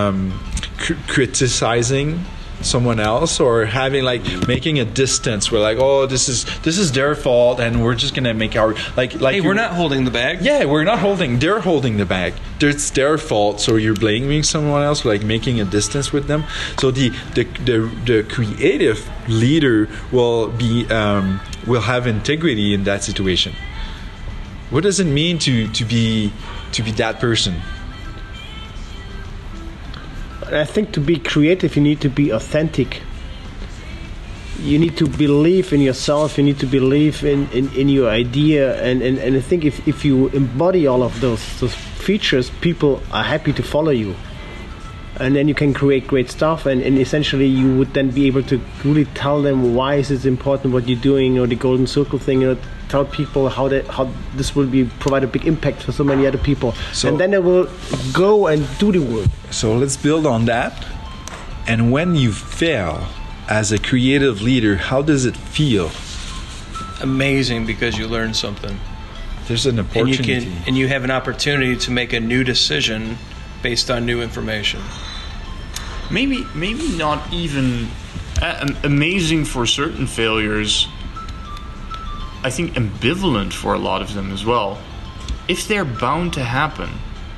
criticizing someone else, or having making a distance. We're like, oh, this is their fault, and we're just gonna make our like. Hey, we're not holding the bag. Yeah, we're not holding. They're holding the bag. It's their fault. So you're blaming someone else, like making a distance with them. So the creative leader will have integrity in that situation. What does it mean to be that person? I think to be creative, you need to be authentic. You need to believe in yourself. You need to believe in your idea. And I think if you embody all of those features, people are happy to follow you. And then you can create great stuff. And essentially, you would then be able to really tell them why is it important what you're doing, or the golden circle thing. Tell people how this will provide a big impact for so many other people, and then they will go and do the work. So let's build on that. And when you fail as a creative leader, how does it feel? Amazing, because you learn something. There's an opportunity. And you have an opportunity to make a new decision based on new information. Maybe not even amazing for certain failures. I think ambivalent for a lot of them as well. If they're bound to happen,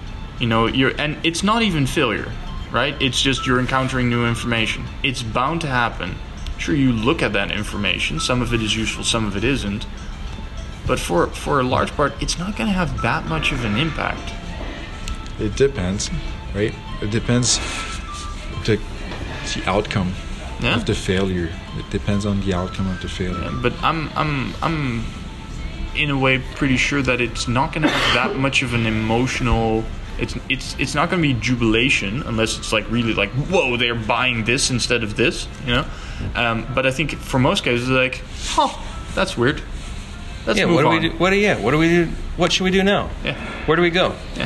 and it's not even failure, right? It's just you're encountering new information. It's bound to happen. Sure, you look at that information. Some of it is useful, some of it isn't. But for a large part, it's not going to have that much of an impact. It depends, right? It depends the outcome of the failure. It depends on the outcome of the failure. Yeah, but I'm in a way pretty sure that it's not going to have that much of an emotional. It's not going to be jubilation unless it's like really like, whoa, they're buying this instead of this, But I think for most guys, it's like, that's weird. Let's move what do on. we do? What do we do? What should we do now? Yeah. Where do we go? Yeah.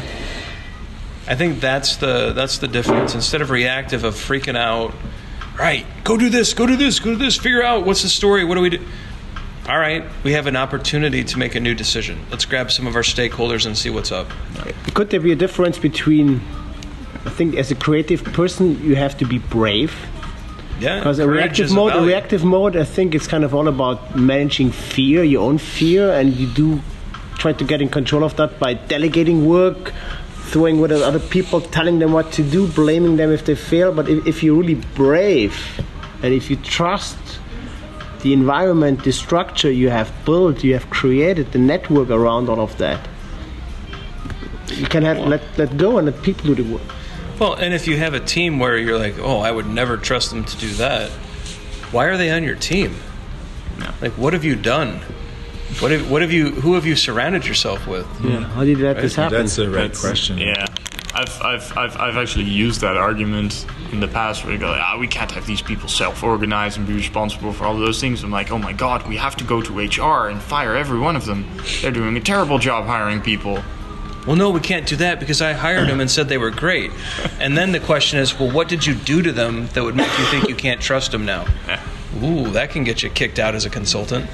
I think that's the difference. Instead of reactive, of freaking out, right? Go do this. Figure out what's the story. What do we do? All right, we have an opportunity to make a new decision. Let's grab some of our stakeholders and see what's up. Could there be a difference between? I think as a creative person, you have to be brave. Yeah, because a reactive mode, I think it's kind of all about managing fear, your own fear, and you do try to get in control of that by delegating work, throwing with other people, telling them what to do, blaming them if they fail. But if you're really brave, and if you trust the environment, the structure you have built, you have created, the network around all of that, you can let go and let people do the work. Well, and if you have a team where you're like, oh, I would never trust them to do that, why are they on your team? No. Like, what have you done? Who have you surrounded yourself with? Yeah. How did you let this happen? That's the right question. Yeah. I've actually used that argument in the past where you go, we can't have these people self-organize and be responsible for all of those things. I'm like, oh my God, we have to go to HR and fire every one of them. They're doing a terrible job hiring people. Well, no, we can't do that because I hired them and said they were great. And then the question is, well, what did you do to them that would make you think you can't trust them now? Ooh, that can get you kicked out as a consultant.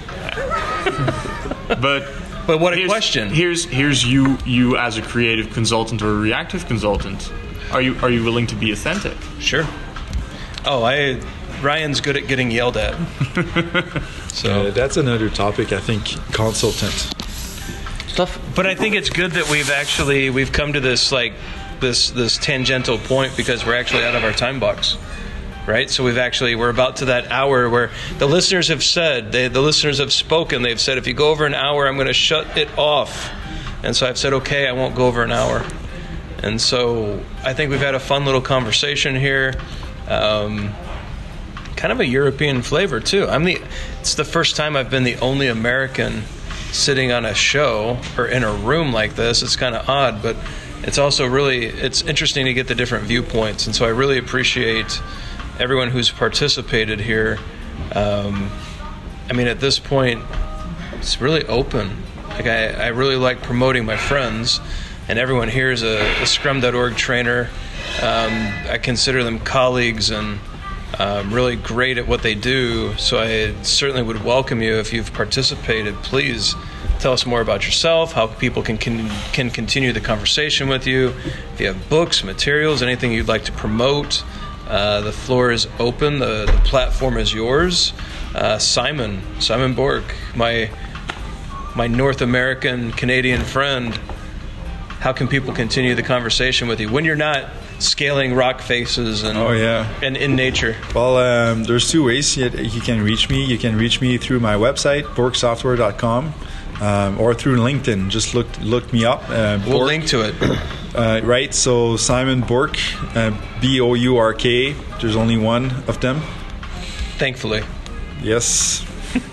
But what a question. Here's you as a creative consultant or a reactive consultant. Are you willing to be authentic? Sure. Oh, Ryan's good at getting yelled at. So that's another topic, I think, consultant stuff. But I think it's good that we've come to this this tangential point because we're actually out of our time box. Right, so we're about to that hour where the listeners have said, the listeners have spoken. They've said, if you go over an hour, I'm going to shut it off. And so I've said, okay, I won't go over an hour. And so I think we've had a fun little conversation here, kind of a European flavor too. It's the first time I've been the only American sitting on a show or in a room like this. It's kind of odd, but it's also it's interesting to get the different viewpoints. And so I really appreciate everyone who's participated here. At this point, it's really open. Like I really like promoting my friends, and everyone here is a Scrum.org trainer. I consider them colleagues and really great at what they do. So I certainly would welcome you if you've participated. Please tell us more about yourself, how people can continue the conversation with you. If you have books, materials, anything you'd like to promote. The floor is open. The platform is yours. Simon Bork, my North American Canadian friend. How can people continue the conversation with you when you're not scaling rock faces and and in nature? Well, there's two ways you can reach me. You can reach me through my website, borksoftware.com, or through LinkedIn. Just look me up. We'll link to it. Right, so Simon Bork, Bourk. There's only one of them. Thankfully. Yes.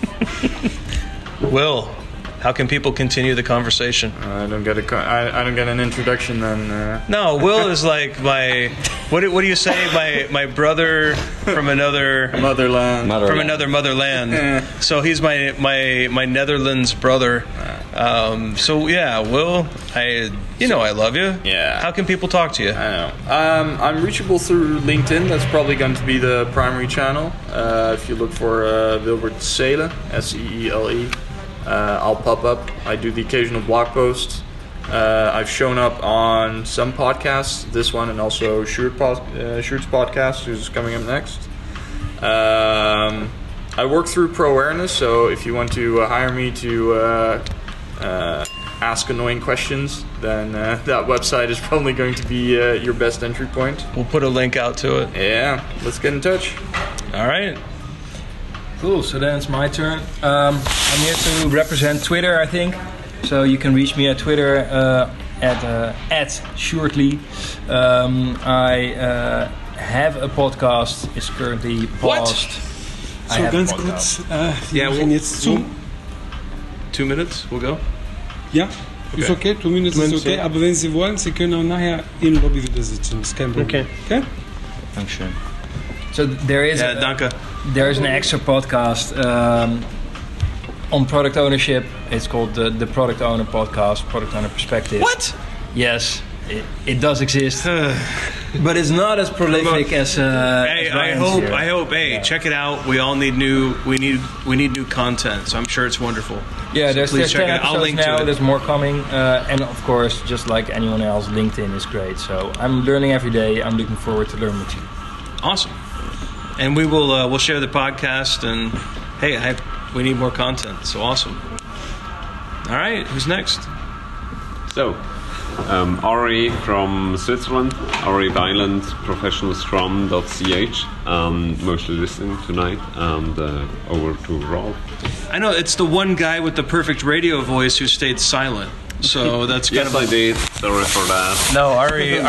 Will, how can people continue the conversation? I don't get an introduction then. No, Will is like my. What do you say? My brother from another motherland. From another motherland. So he's my Netherlands brother. So yeah, Will, I love you. Yeah. How can people talk to you? I know. I'm reachable through LinkedIn. That's probably going to be the primary channel. If you look for Wilbert Seele, Seele, I'll pop up. I do the occasional blog post. I've shown up on some podcasts, this one, and also Sjoerd's podcast, who's coming up next. I work through Pro Awareness, so if you want to hire me to ask annoying questions, then that website is probably going to be your best entry point. We'll put a link out to it. Yeah, let's get in touch. All right. Cool, so then it's my turn. I'm here to represent Twitter, I think. So you can reach me at Twitter at Sjoerdly. I have a podcast. It's currently paused. So ganz kurz, wir machen jetzt zu. 2 minutes, we'll go. Ja, ist okay, 2 Minuten ist okay, aber wenn Sie wollen, Sie können auch nachher im Lobby wieder sitzen, ist kein Problem. Okay? Dankeschön. So there is an extra podcast on product ownership. It's called the Product Owner Podcast, Product Owner Perspective. What? Yes, it does exist, but it's not as prolific as. Hey, I hope. Hey, check it out. We all need new. We need new content. So I'm sure it's wonderful. Yeah, so there's 10 I'll episodes link now. to it. There's more coming, and of course, just like anyone else, LinkedIn is great. So I'm learning every day. I'm looking forward to learn with you. Awesome. And we will we'll share the podcast. And hey, we need more content. So awesome. All right, who's next? So, Ari from Switzerland, Ari Weiland, professionalscrum.ch, mostly listening tonight, and over to Rolf. I know, it's the one guy with the perfect radio voice who stayed silent. So that's kind yes, I did. Sorry for that. No, Ari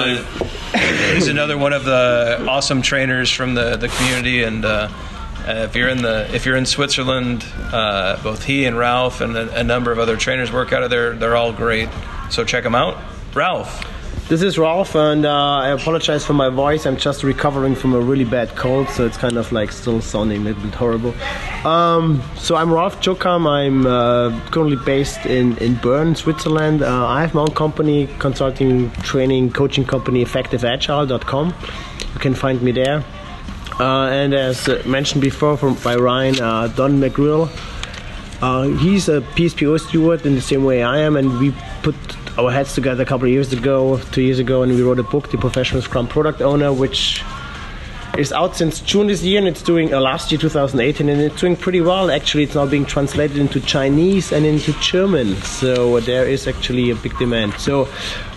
he's another one of the awesome trainers from the community, and if you're in Switzerland, both he and Ralph and a number of other trainers work out of there. They're all great. So check them out. Ralph. This is Ralph, and I apologize for my voice. I'm just recovering from a really bad cold, so it's kind of like still sounding a little bit horrible. So I'm Ralph Jokam. I'm currently based in Bern, Switzerland. I have my own company, consulting, training, coaching company, EffectiveAgile.com. You can find me there. And as mentioned before by Ryan, Don McGrill, he's a PSPO steward in the same way I am, and we put our heads together a couple of years ago, 2 years ago, and we wrote a book, The Professional Scrum Product Owner, which is out since June this year, and it's doing last year, 2018, and it's doing pretty well. Actually, it's now being translated into Chinese and into German, so there is actually a big demand. So,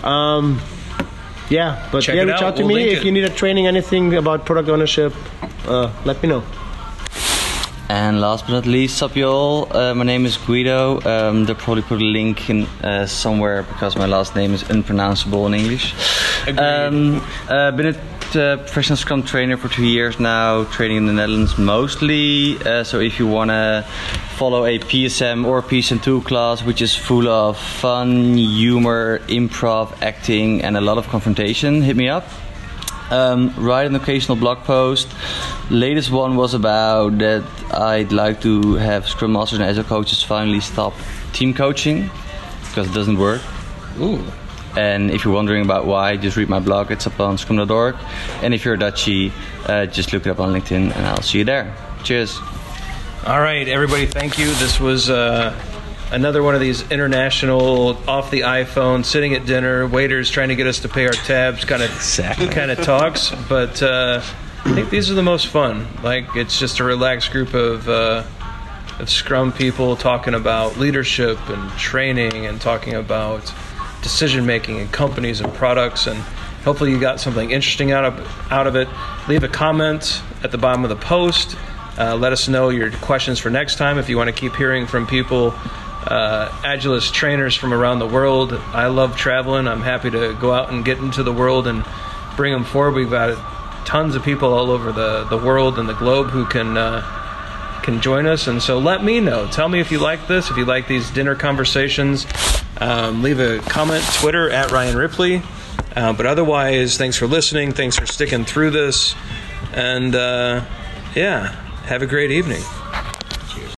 yeah, but Check yeah, it reach out to We'll me link if you need a training, anything about product ownership. Let me know. And last but not least, sup y'all, my name is Guido. They'll probably put a link in somewhere because my last name is unpronounceable in English. Been a professional Scrum trainer for 2 years now, training in the Netherlands mostly. So if you want to follow a PSM or PSM2 class, which is full of fun, humor, improv, acting, and a lot of confrontation, hit me up. Write an occasional blog post. Latest one was about that I'd like to have Scrum Masters and Agile coaches finally stop team coaching because it doesn't work. Ooh. And if you're wondering about why, just read my blog. It's up on scrum.org. And if you're a Dutchie, just look it up on LinkedIn and I'll see you there. Cheers. All right, everybody, thank you. This was another one of these international, off the iPhone, sitting at dinner, waiters trying to get us to pay our tabs kind of talks. But I think these are the most fun. Like, it's just a relaxed group of Scrum people talking about leadership and training and talking about decision making in companies and products, and hopefully you got something interesting out of it. Leave a comment at the bottom of the post. Let us know your questions for next time if you want to keep hearing from people, Agilist trainers from around the world. I love traveling. I'm happy to go out and get into the world and bring them forward. We've got tons of people all over the world and the globe who can join us, and so let me know. Tell me if you like this, if you like these dinner conversations. Leave a comment, Twitter at Ryan Ripley. But otherwise, thanks for listening. Thanks for sticking through this. And yeah, have a great evening.